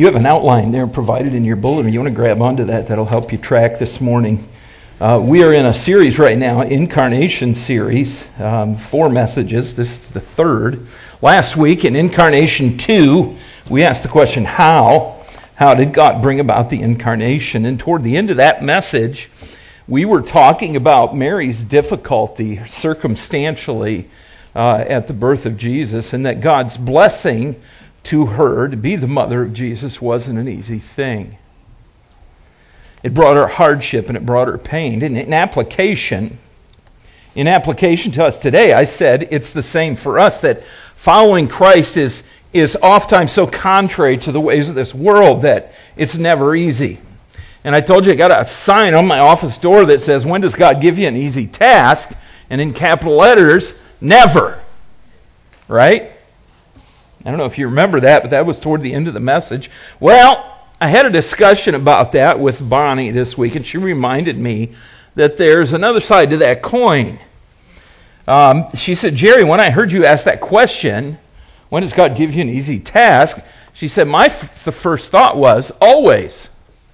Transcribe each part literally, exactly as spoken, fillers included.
You have an outline there provided in your bulletin. You want to grab onto that. That'll help you track this morning. Uh, we are in a series right now, Incarnation series, um, four messages. This is the third. Last week in Incarnation two, we asked the question, how? How did God bring about the Incarnation? And toward the end of that message, we were talking about Mary's difficulty circumstantially uh, at the birth of Jesus, and that God's blessing to her to be the mother of Jesus wasn't an easy thing. It brought her hardship and it brought her pain. And in application, in application to us today, I said it's the same for us, that following Christ is, is oftentimes so contrary to the ways of this world that it's never easy. And I told you I got a sign on my office door that says, when does God give you an easy task? And in capital letters, never. Right? I don't know if you remember that, but that was toward the end of the message. Well, I had a discussion about that with Bonnie this week, and she reminded me that there's another side to that coin. Um, she said, Jerry, when I heard you ask that question, when does God give you an easy task? She said, my f- the first thought was, always.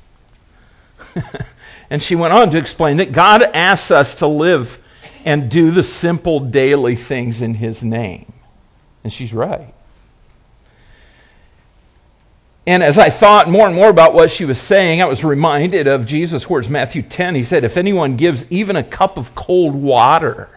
And she went on to explain that God asks us to live and do the simple daily things in His name. And she's right. And as I thought more and more about what she was saying, I was reminded of Jesus' words, Matthew ten. He said, if anyone gives even a cup of cold water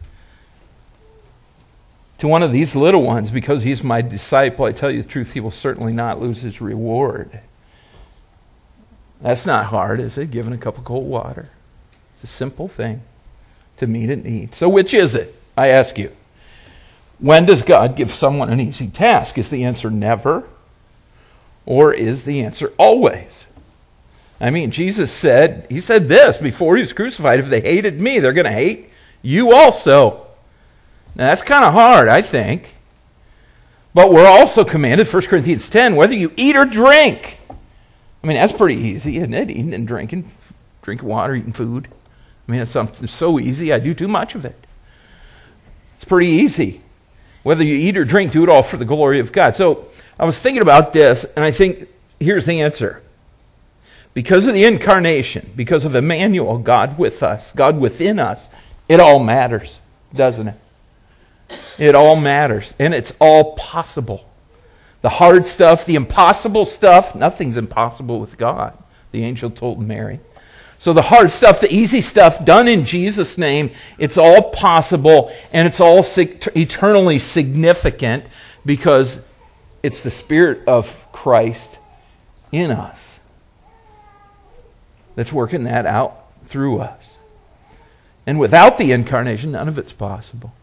to one of these little ones, because he's my disciple, I tell you the truth, he will certainly not lose his reward. That's not hard, is it? Giving a cup of cold water. It's a simple thing to meet a need. So which is it? I ask you. When does God give someone an easy task? Is the answer never? Or is the answer always? I mean, Jesus said, he said this before he was crucified, if they hated me, they're going to hate you also. Now, that's kind of hard, I think. But we're also commanded, First Corinthians ten, whether you eat or drink. I mean, that's pretty easy, isn't it? Eating and drinking, drinking water, eating food. I mean, it's something so easy, I do too much of it. It's pretty easy. Whether you eat or drink, do it all for the glory of God. So, I was thinking about this, and I think here's the answer. Because of the incarnation, because of Emmanuel, God with us, God within us, it all matters, doesn't it? It all matters, and it's all possible. The hard stuff, the impossible stuff, nothing's impossible with God, the angel told Mary. So the hard stuff, the easy stuff, done in Jesus' name, it's all possible, and it's all eternally significant because it's the Spirit of Christ in us that's working that out through us. And without the incarnation, none of it's possible.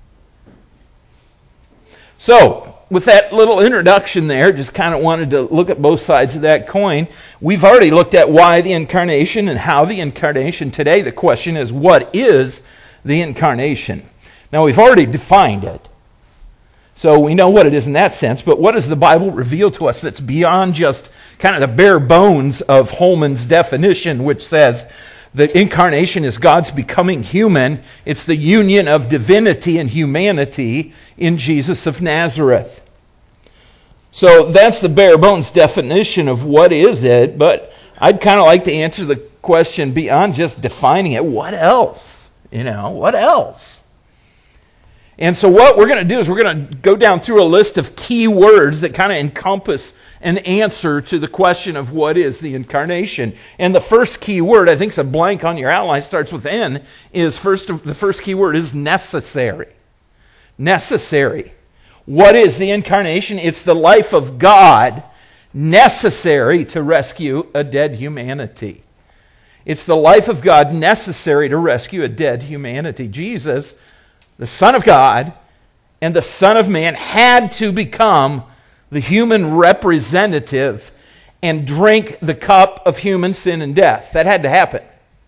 So, with that little introduction there, just kind of wanted to look at both sides of that coin. We've already looked at why the incarnation and how the incarnation. Today, the question is, what is the incarnation? Now, we've already defined it. So we know what it is in that sense, but what does the Bible reveal to us that's beyond just kind of the bare bones of Holman's definition, which says the incarnation is God's becoming human. It's the union of divinity and humanity in Jesus of Nazareth. So that's the bare bones definition of what is it, but I'd kind of like to answer the question beyond just defining it. What else? You know, what else? And so what we're going to do is we're going to go down through a list of key words that kind of encompass an answer to the question of what is the incarnation. And the first key word, I think it's a blank on your outline, starts with N, is first the first key word is necessary. Necessary. What is the incarnation? It's the life of God necessary to rescue a dead humanity. It's the life of God necessary to rescue a dead humanity. Jesus, the Son of God and the Son of Man, had to become the human representative and drink the cup of human sin and death. That had to happen.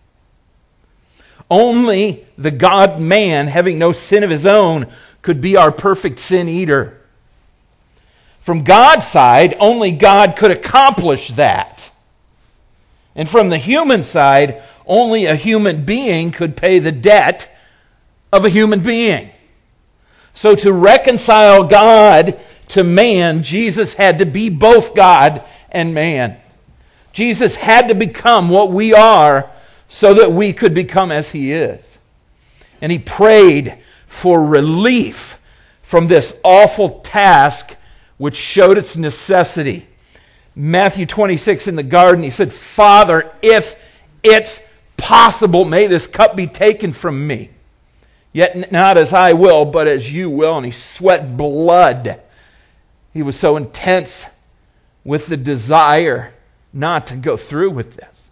Only the God-man, having no sin of his own, could be our perfect sin eater. From God's side, only God could accomplish that. And from the human side, only a human being could pay the debt of a human being. So to reconcile God to man, Jesus had to be both God and man. Jesus had to become what we are so that we could become as he is. And he prayed for relief from this awful task which showed its necessity. Matthew twenty-six in the garden, he said, Father, if it's possible, may this cup be taken from me. Yet not as I will, but as you will. And he sweat blood. He was so intense with the desire not to go through with this.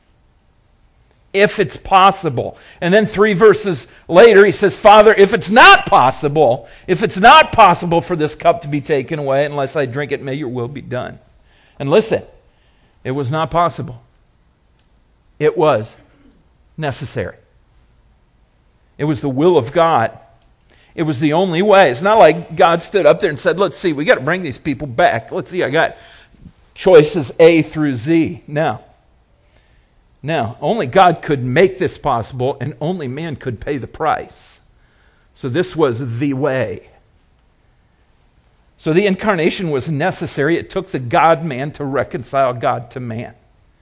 If it's possible. And then three verses later, he says, Father, if it's not possible, if it's not possible for this cup to be taken away unless I drink it, may your will be done. And listen, it was not possible. It was necessary. It was the will of God. It was the only way. It's not like God stood up there and said, let's see, we got to bring these people back. Let's see, I got choices A through Z. No. No, only God could make this possible, and only man could pay the price. So this was the way. So the incarnation was necessary. It took the God-man to reconcile God to man.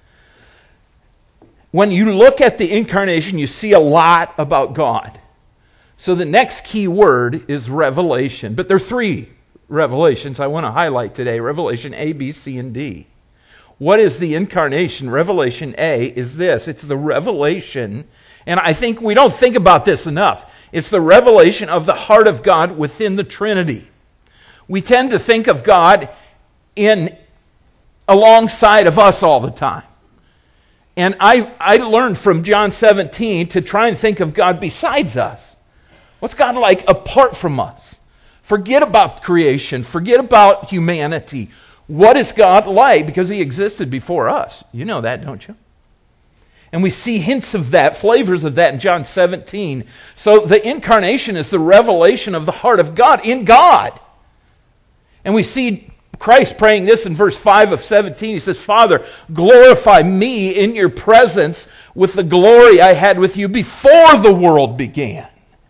When you look at the incarnation, you see a lot about God. So the next key word is revelation. But there are three revelations I want to highlight today. Revelation A, B, C, and D. What is the incarnation? Revelation A is this. It's the revelation, and I think we don't think about this enough. It's the revelation of the heart of God within the Trinity. We tend to think of God in alongside of us all the time. And I, I learned from John seventeen to try and think of God besides us. What's God like apart from us? Forget about creation. Forget about humanity. What is God like? Because he existed before us. You know that, don't you? And we see hints of that, flavors of that in John seventeen. So the incarnation is the revelation of the heart of God in God. And we see Christ praying this in verse five of seventeen. He says, Father, glorify me in your presence with the glory I had with you before the world began.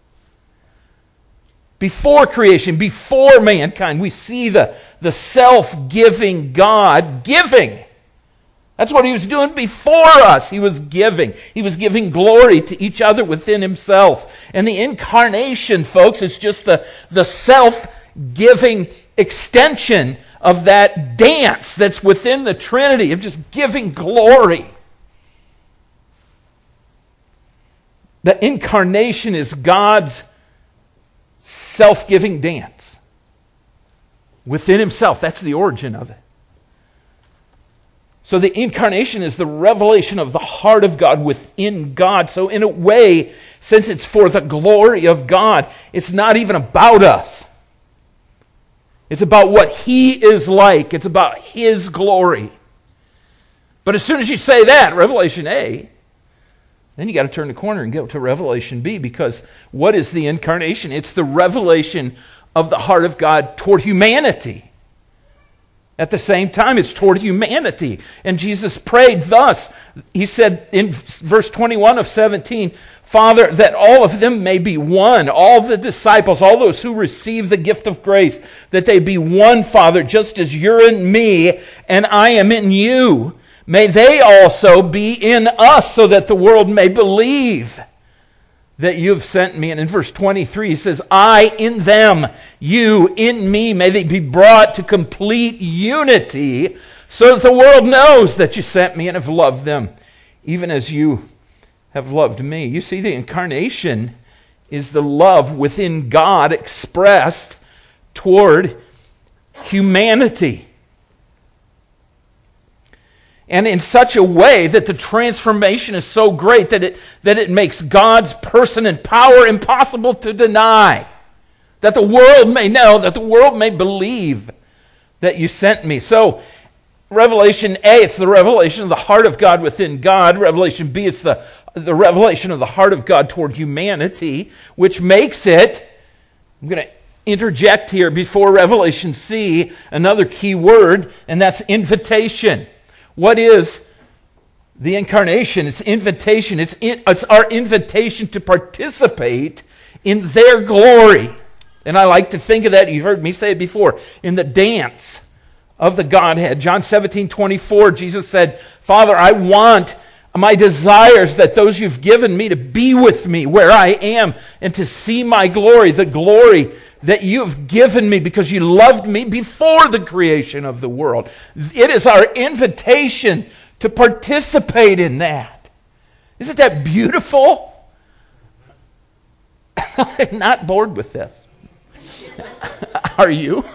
Before creation, before mankind, we see the, the self-giving God giving. That's what he was doing before us. He was giving. He was giving glory to each other within himself. And the incarnation, folks, is just the, the self-giving extension of that dance that's within the Trinity, of just giving glory. The incarnation is God's self-giving dance within himself. That's the origin of it. So the incarnation is the revelation of the heart of God within God. So in a way, since it's for the glory of God, it's not even about us. It's about what he is like. It's about his glory. But as soon as you say that, Revelation A, then you got to turn the corner and go to Revelation B, because what is the incarnation? It's the revelation of the heart of God toward humanity. At the same time, it's toward humanity. And Jesus prayed thus. He said in verse twenty-one of seventeen, Father, that all of them may be one, all the disciples, all those who receive the gift of grace, that they be one, Father, just as you're in me and I am in you. May they also be in us, so that the world may believe that you have sent me. And in verse twenty-three, he says, I in them, you in me, may they be brought to complete unity, so that the world knows that you sent me and have loved them, even as you have loved me. You see, the incarnation is the love within God expressed toward humanity. And in such a way that the transformation is so great that it, that it makes God's person and power impossible to deny. That the world may know, that the world may believe that you sent me. So, Revelation A, it's the revelation of the heart of God within God. Revelation B, it's the, the revelation of the heart of God toward humanity, which makes it, I'm going to interject here before Revelation C, another key word, and that's invitation. What is the incarnation? It's invitation. It's, in, it's our invitation to participate in their glory. And I like to think of that, you've heard me say it before, in the dance of the Godhead. John seventeen twenty-four, Jesus said, Father, I want my desires that those you've given me to be with me where I am and to see my glory, the glory that you've given me because you loved me before the creation of the world. It is our invitation to participate in that. Isn't that beautiful? I'm not bored with this. Are you?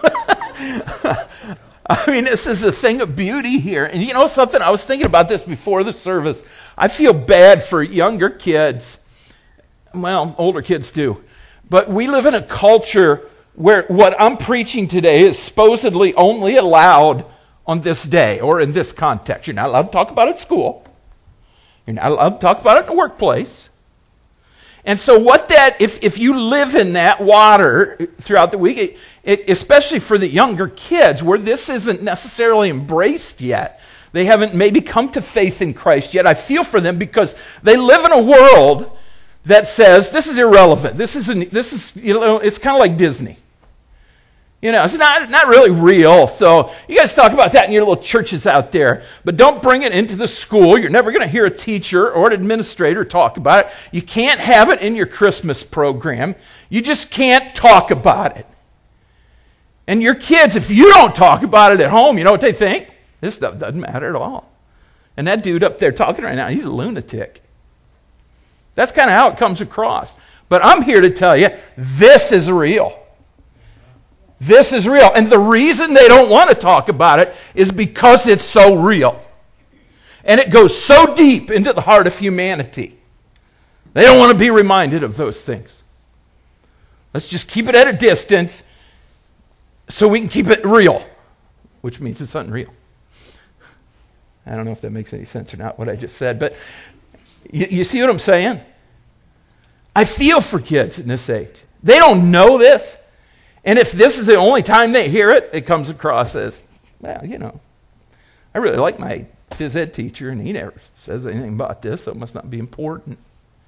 I mean, this is a thing of beauty here. And you know something? I was thinking about this before the service. I feel bad for younger kids. Well, older kids too. But we live in a culture where what I'm preaching today is supposedly only allowed on this day or in this context. You're not allowed to talk about it at school. You're not allowed to talk about it in the workplace. And so what that, if, if you live in that water throughout the week, it, it, especially for the younger kids, where this isn't necessarily embraced yet, they haven't maybe come to faith in Christ yet, I feel for them because they live in a world that says, this is irrelevant. This isn't, this is, you know, it's kind of like Disney. You know, it's not, not really real. So you guys talk about that in your little churches out there. But don't bring it into the school. You're never going to hear a teacher or an administrator talk about it. You can't have it in your Christmas program. You just can't talk about it. And your kids, if you don't talk about it at home, you know what they think? This stuff doesn't matter at all. And that dude up there talking right now, he's a lunatic. That's kind of how it comes across. But I'm here to tell you, this is real. This is real. And the reason they don't want to talk about it is because it's so real. And it goes so deep into the heart of humanity. They don't want to be reminded of those things. Let's just keep it at a distance so we can keep it real, which means it's unreal. I don't know if that makes any sense or not, what I just said, but you, you see what I'm saying? I feel for kids in this age. They don't know this. And if this is the only time they hear it, it comes across as, well, you know, I really like my phys ed teacher, and he never says anything about this, so it must not be important.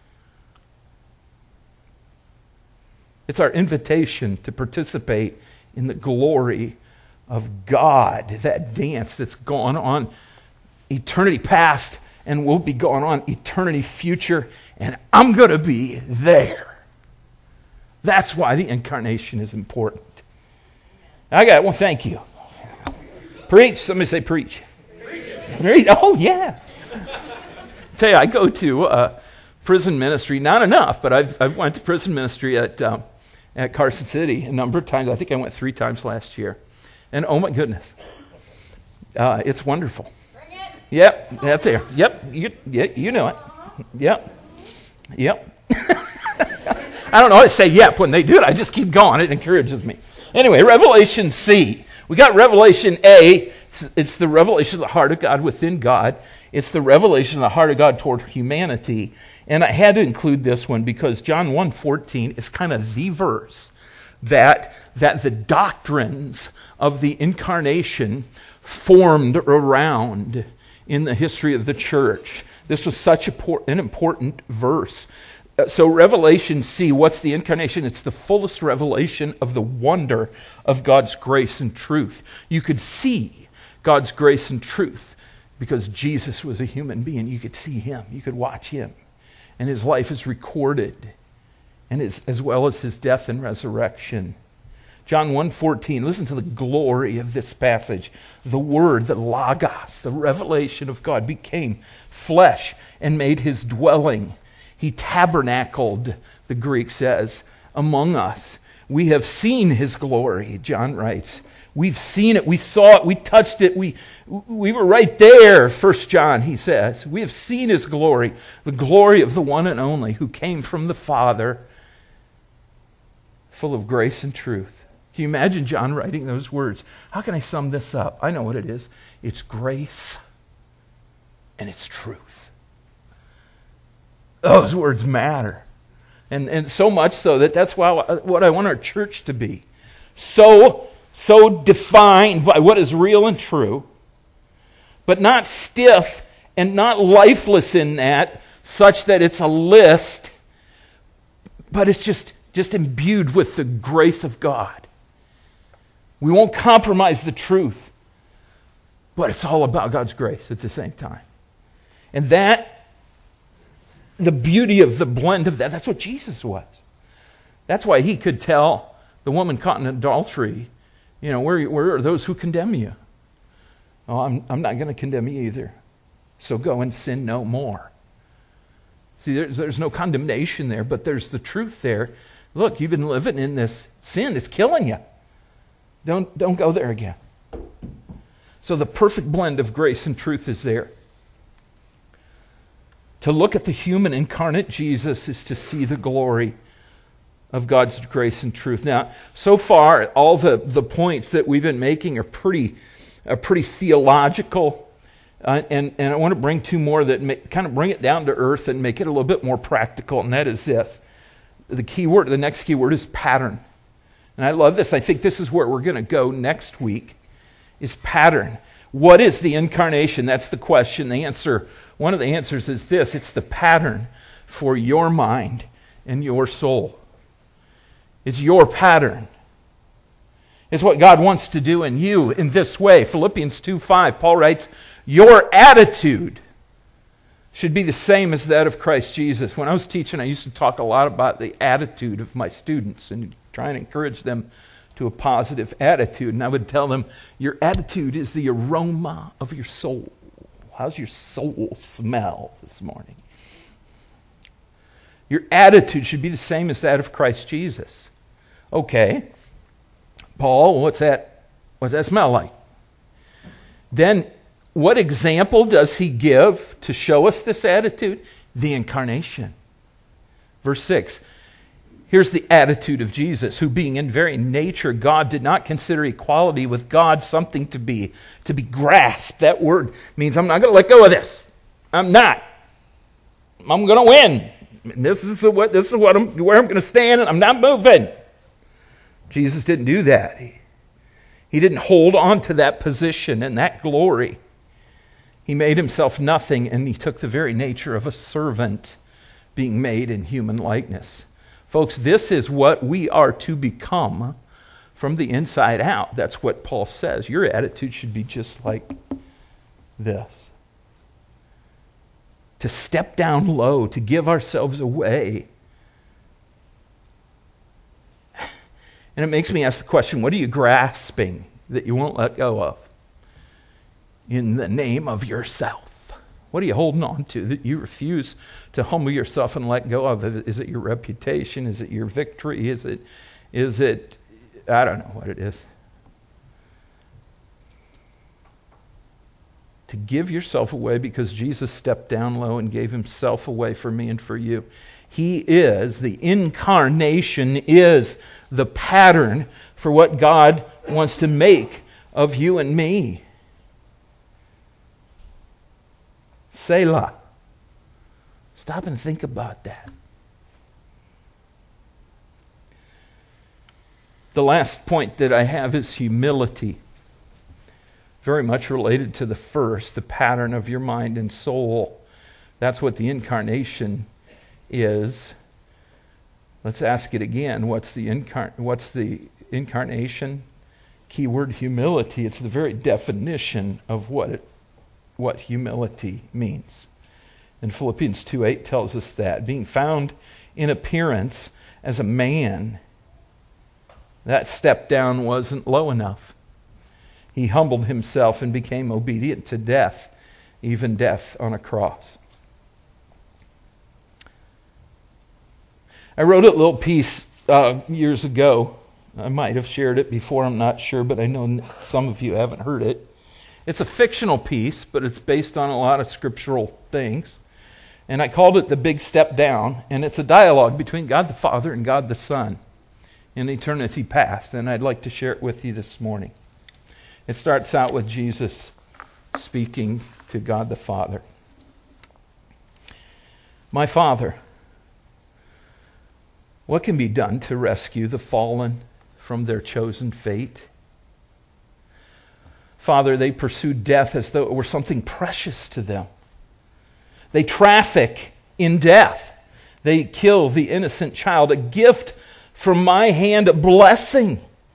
It's our invitation to participate in the glory of God, that dance that's gone on eternity past and will be going on eternity future, and I'm going to be there. That's why the incarnation is important. I got it. Well, thank you. Preach. Somebody say preach. Preach. Oh, yeah. Tell you, I go to uh, prison ministry, not enough, but I've, I've went to prison ministry at, um, at Carson City a number of times. I think I went three times last year. And oh, my goodness. Uh, it's wonderful. Bring it. Yep, that's there. Yep, you, yeah, you know it. Yep. Yep. I don't know how to say yep when they do it. I just keep going. It encourages me. Anyway, Revelation C. We got Revelation A. It's, it's the revelation of the heart of God within God. It's the revelation of the heart of God toward humanity. And I had to include this one because John one fourteen is kind of the verse that, that the doctrines of the incarnation formed around in the history of the church. This was such a, an important verse. So Revelation C, what's the incarnation? It's the fullest revelation of the wonder of God's grace and truth. You could see God's grace and truth because Jesus was a human being. You could see him. You could watch him. And his life is recorded, and his, as well as his death and resurrection. John one fourteen, listen to the glory of this passage. The Word, the Logos, the revelation of God became flesh and made his dwelling. He tabernacled, the Greek says, among us. We have seen his glory, John writes. We've seen it, we saw it, we touched it, we, we were right there, First John, he says. We have seen his glory, the glory of the one and only who came from the Father, full of grace and truth. Can you imagine John writing those words? How can I sum this up? I know what it is. It's grace and it's truth. Those words matter. And, and so much so that that's why, what I want our church to be. So, so defined by what is real and true, but not stiff and not lifeless in that, such that it's a list, but it's just, just imbued with the grace of God. We won't compromise the truth. But it's all about God's grace at the same time. And that, the beauty of the blend of that, that's what Jesus was. That's why he could tell the woman caught in adultery, you know, where, where are those who condemn you? Oh, I'm, I'm not going to condemn you either. So go and sin no more. See, there's, there's no condemnation there, but there's the truth there. Look, you've been living in this sin. It's killing you. Don't, don't go there again. So the perfect blend of grace and truth is there. To look at the human incarnate Jesus is to see the glory of God's grace and truth. Now, so far, all the, the points that we've been making are pretty, are pretty theological. Uh, and, and I want to bring two more that make, kind of bring it down to earth and make it a little bit more practical, and that is this. The key word, the next key word is pattern. And I love this. I think this is where we're going to go next week, is pattern. What is the incarnation? That's the question. The answer, one of the answers is this. It's the pattern for your mind and your soul. It's your pattern. It's what God wants to do in you in this way. Philippians two five, Paul writes, your attitude should be the same as that of Christ Jesus. When I was teaching, I used to talk a lot about the attitude of my students and try and encourage them to a positive attitude. And I would tell them, your attitude is the aroma of your soul. How's your soul smell this morning? Your attitude should be the same as that of Christ Jesus. Okay, Paul, what's that? What's that smell like? Then, what example does he give to show us this attitude? The incarnation. Verse six. Here's the attitude of Jesus, who being in very nature God did not consider equality with God something to be to be grasped. That word means I'm not going to let go of this. I'm not. I'm going to win. This is what this is what I'm where I'm going to stand, and I'm not moving. Jesus didn't do that. He, he didn't hold on to that position and that glory. He made himself nothing, and he took the very nature of a servant, being made in human likeness. Folks, this is what we are to become from the inside out. That's what Paul says. Your attitude should be just like this. To step down low, to give ourselves away. And it makes me ask the question, what are you grasping that you won't let go of? In the name of yourself. What are you holding on to that you refuse to humble yourself and let go of? Is it your reputation? Is it your victory? Is it, is it, I don't know what it is. To give yourself away because Jesus stepped down low and gave himself away for me and for you. He is, the incarnation is the pattern for what God wants to make of you and me. Selah. Stop and think about that. The last point that I have is humility. Very much related to the first, the pattern of your mind and soul. That's what the incarnation is. Let's ask it again. What's the incar- what's the incarnation? Keyword humility. It's the very definition of what it, what humility means. And Philippians two eight tells us that. Being found in appearance as a man, that step down wasn't low enough. He humbled himself and became obedient to death, even death on a cross. I wrote a little piece uh, years ago. I might have shared it before, I'm not sure, but I know some of you haven't heard it. It's a fictional piece, but it's based on a lot of scriptural things. And I called it The Big Step Down, and it's a dialogue between God the Father and God the Son in eternity past, and I'd like to share it with you this morning. It starts out with Jesus speaking to God the Father. My Father, what can be done to rescue the fallen from their chosen fate? Father, they pursue death as though it were something precious to them. They traffic in death. They kill the innocent child, a gift from my hand, a blessing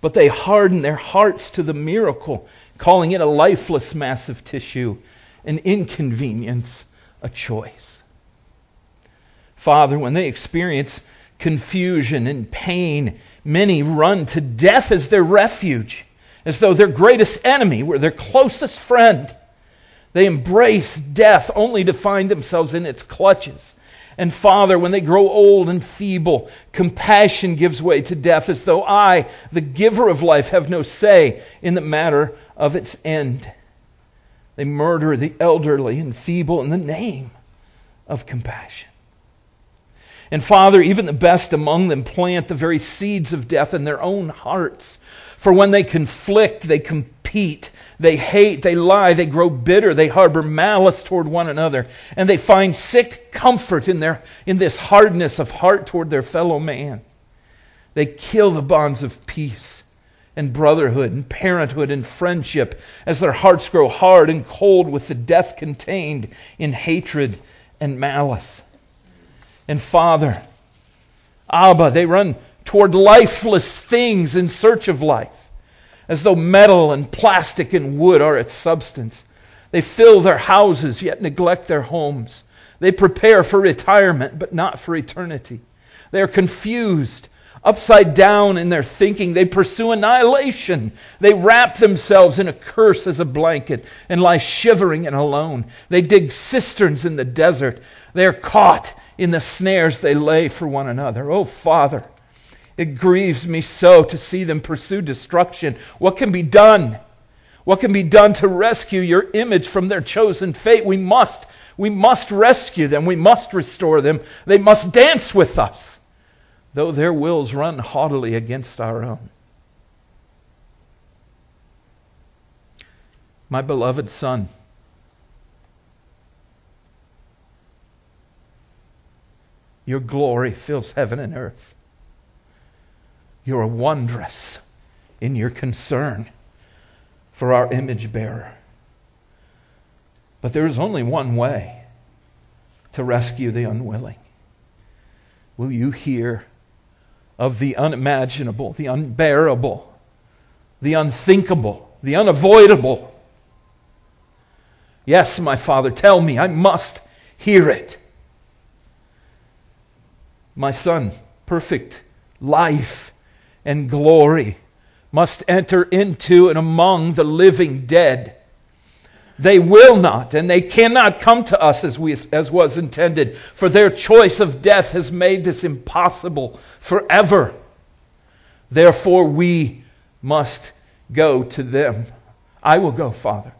but they harden their hearts to the miracle, calling it a lifeless mass of tissue, an inconvenience, a choice. Father, when they experience confusion and pain, many run to death as their refuge, as though their greatest enemy were their closest friend. They embrace death only to find themselves in its clutches. And Father, when they grow old and feeble, compassion gives way to death, as though I, the giver of life, have no say in the matter of its end. They murder the elderly and feeble in the name of compassion. And Father, even the best among them plant the very seeds of death in their own hearts. For when they conflict, they compete, they hate, they lie, they grow bitter, they harbor malice toward one another, and they find sick comfort in their in this hardness of heart toward their fellow man. They kill the bonds of peace and brotherhood and parenthood and friendship as their hearts grow hard and cold with the death contained in hatred and malice. And Father, Abba, they run toward lifeless things in search of life, as though metal and plastic and wood are its substance. They fill their houses, yet neglect their homes. They prepare for retirement, but not for eternity. They are confused, upside down in their thinking. They pursue annihilation. They wrap themselves in a curse as a blanket and lie shivering and alone. They dig cisterns in the desert. They are caught in the snares they lay for one another. Oh, Father, it grieves me so to see them pursue destruction. What can be done? What can be done to rescue your image from their chosen fate? We must, we must rescue them. We must restore them. They must dance with us, though their wills run haughtily against our own. My beloved Son, your glory fills heaven and earth. You are wondrous in your concern for our image bearer. But there is only one way to rescue the unwilling. Will you hear of the unimaginable, the unbearable, the unthinkable, the unavoidable? Yes, my Father, tell me. I must hear it. My Son, perfect life and glory must enter into and among the living dead. They will not and they cannot come to us as we as was intended, for their choice of death has made this impossible forever. Therefore we must go to them. I will go, Father.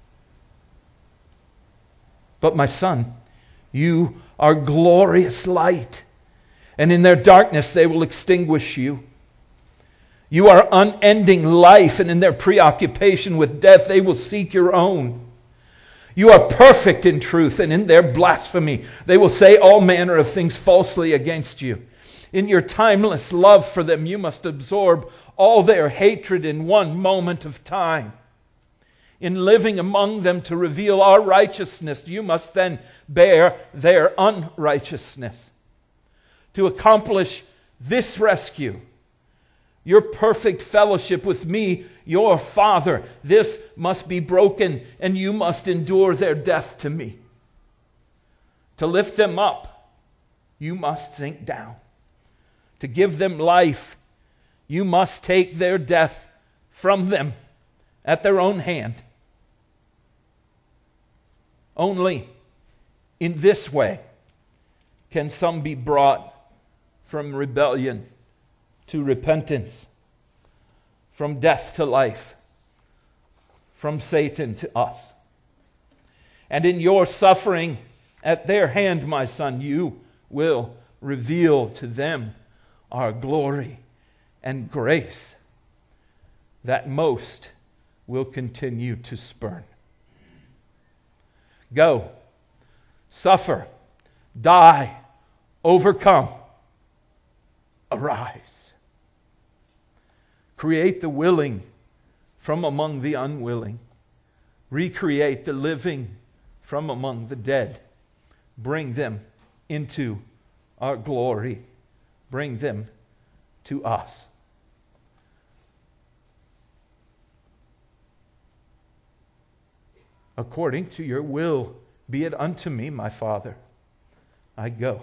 But my Son, you are glorious light, and in their darkness they will extinguish you. You are unending life, and in their preoccupation with death, they will seek your own. You are perfect in truth, and in their blasphemy, they will say all manner of things falsely against you. In your timeless love for them, you must absorb all their hatred in one moment of time. In living among them to reveal our righteousness, you must then bear their unrighteousness. To accomplish this rescue, your perfect fellowship with me, your Father, this must be broken, and you must endure their death to me. To lift them up, you must sink down. To give them life, you must take their death from them at their own hand. Only in this way can some be brought from rebellion to repentance, from death to life, from Satan to us. And in your suffering at their hand, my Son, you will reveal to them our glory and grace that most will continue to spurn. Go, suffer, die, overcome, arise. Create the willing from among the unwilling. Recreate the living from among the dead. Bring them into our glory. Bring them to us. according to your will, be it unto me, my Father. I go.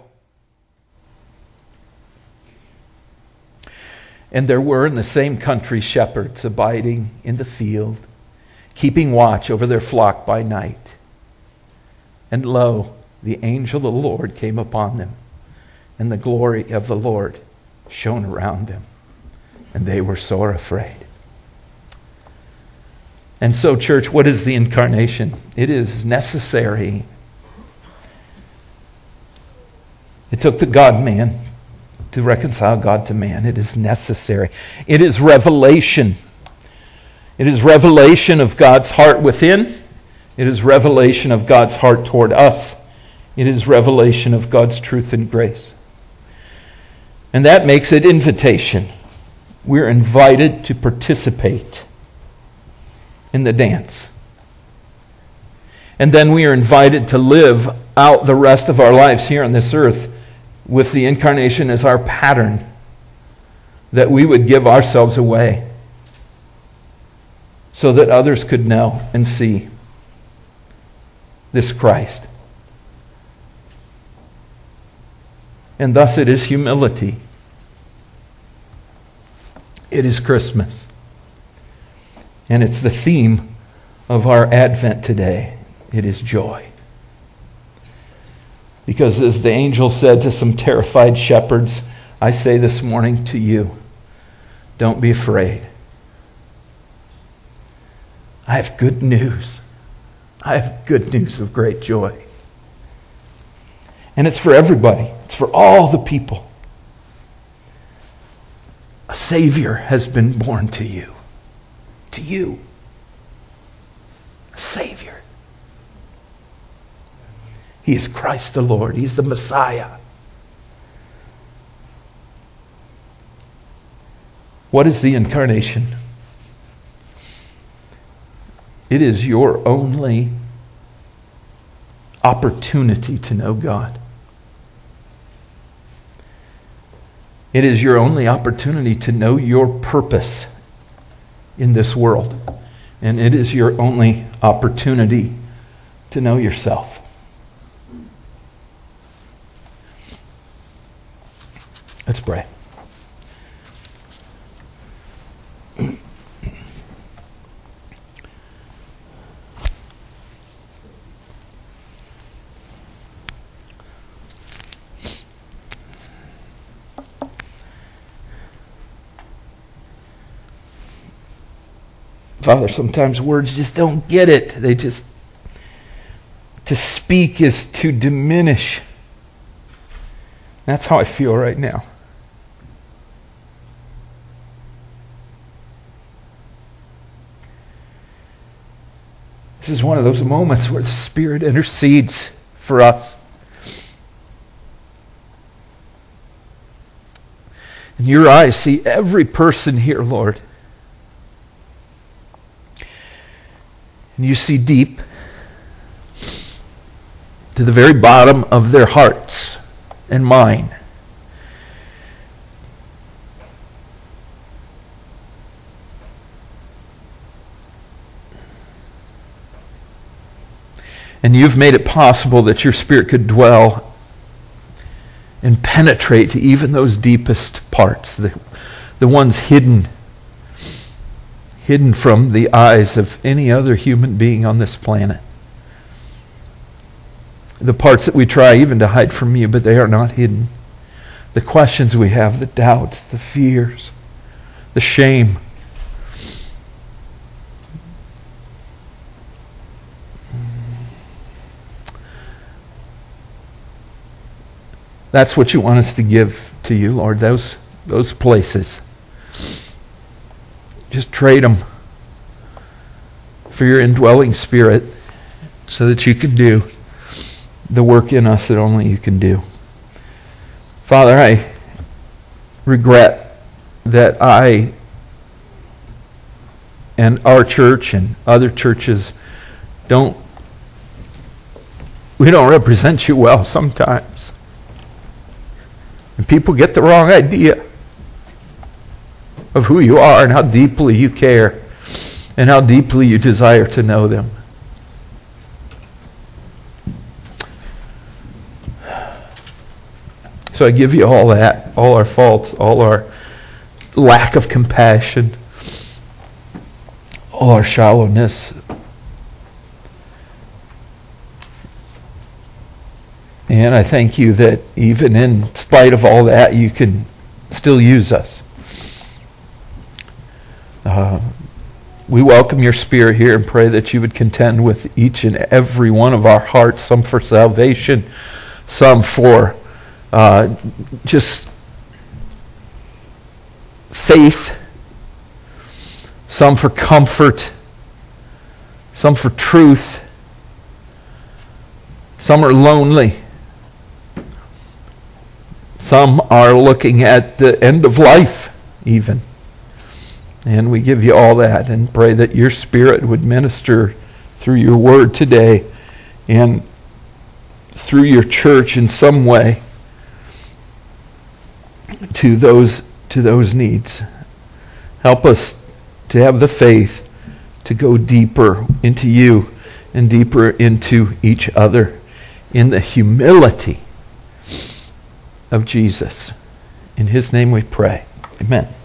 And there were in the same country shepherds abiding in the field, keeping watch over their flock by night. And lo, the angel of the Lord came upon them, and the glory of the Lord shone around them, and they were sore afraid. And so, church, what is the incarnation? It is necessary. It took the God-man to reconcile God to man. It is necessary. It is revelation. It is revelation of God's heart within. It is revelation of God's heart toward us. It is revelation of God's truth and grace. And that makes it invitation. We're invited to participate in the dance. And then we are invited to live out the rest of our lives here on this earth with the incarnation as our pattern, that we would give ourselves away so that others could know and see this Christ. And thus it is humility. It is Christmas. And it's the theme of our Advent today. It is joy. Because as the angel said to some terrified shepherds, I say this morning to you, don't be afraid. I have good news. I have good news of great joy. And it's for everybody. It's for all the people. A Savior has been born to you. To you. A Savior. He is Christ the Lord. He's the Messiah. What is the incarnation? It is your only opportunity to know God. It is your only opportunity to know your purpose in this world. And it is your only opportunity to know yourself. Let's pray. Father, sometimes words just don't get it. They just, to speak is to diminish. That's how I feel right now. This is one of those moments where the Spirit intercedes for us. And your eyes see every person here, Lord. And you see deep to the very bottom of their hearts and mind. And you've made it possible that your Spirit could dwell and penetrate to even those deepest parts, the, the ones hidden hidden from the eyes of any other human being on this planet. The parts that we try even to hide from you, but they are not hidden. The questions we have, the doubts, the fears, the shame. That's what you want us to give to you, Lord, those, those places. Just trade them for your indwelling Spirit so that you can do the work in us that only you can do. Father, I regret that I and our church and other churches don't, we don't represent you well sometimes. And people get the wrong idea of who you are and how deeply you care and how deeply you desire to know them. So I give you all that, all our faults, all our lack of compassion, all our shallowness. And I thank you that even in spite of all that, you can still use us. Uh, we welcome your Spirit here and pray that you would contend with each and every one of our hearts, some for salvation, some for uh, just faith, some for comfort, some for truth, some are lonely. Some are looking at the end of life, even. And we give you all that and pray that your Spirit would minister through your word today and through your church in some way to those, to those needs. Help us to have the faith to go deeper into you and deeper into each other in the humility of Jesus. In his name we pray. Amen.